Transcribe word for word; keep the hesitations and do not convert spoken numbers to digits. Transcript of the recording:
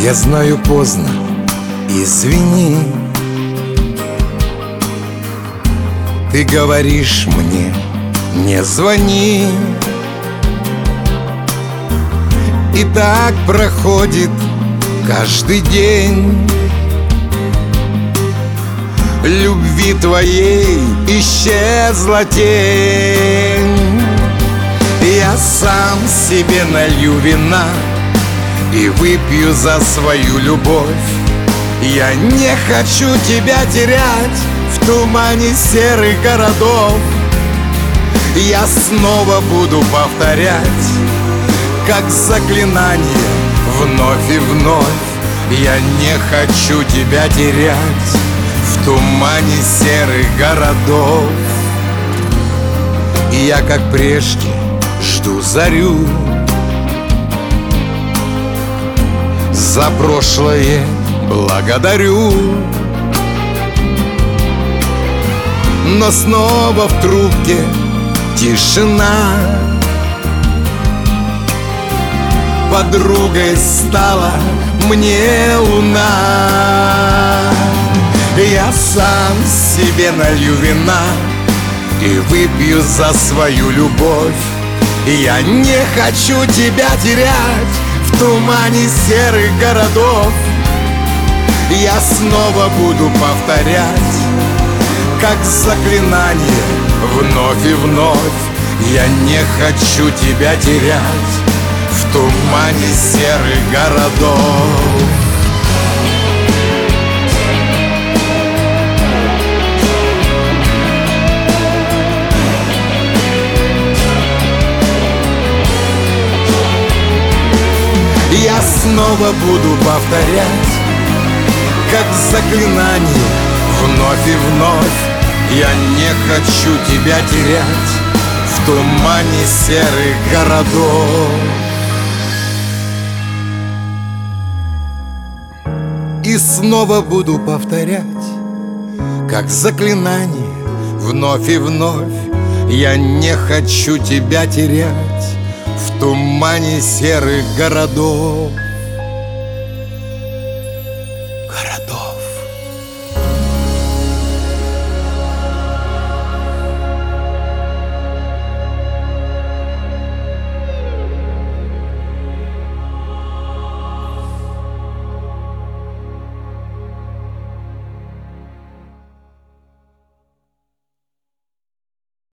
Я знаю, поздно, извини. Ты говоришь мне, не звони. И так проходит каждый день. Любви твоей исчезла тень. Я сам себе налью вина и выпью за свою любовь. Я не хочу тебя терять в тумане серых городов. Я снова буду повторять, как заклинание, вновь и вновь. Я не хочу тебя терять в тумане серых городов. И я, как прежде, жду зарю. За прошлое благодарю. Но снова в трубке тишина. Подругой стала мне луна. Я сам себе налью вина и выпью за свою любовь. Я не хочу тебя терять в тумане серых городов. Я снова буду повторять, как заклинание, вновь и вновь. Я не хочу тебя терять в тумане серых городов. Я снова буду повторять, как заклинание, вновь и вновь. Я не хочу тебя терять в тумане серых городов. И снова буду повторять, как заклинание, вновь и вновь. Я не хочу тебя терять в тумане серых городов.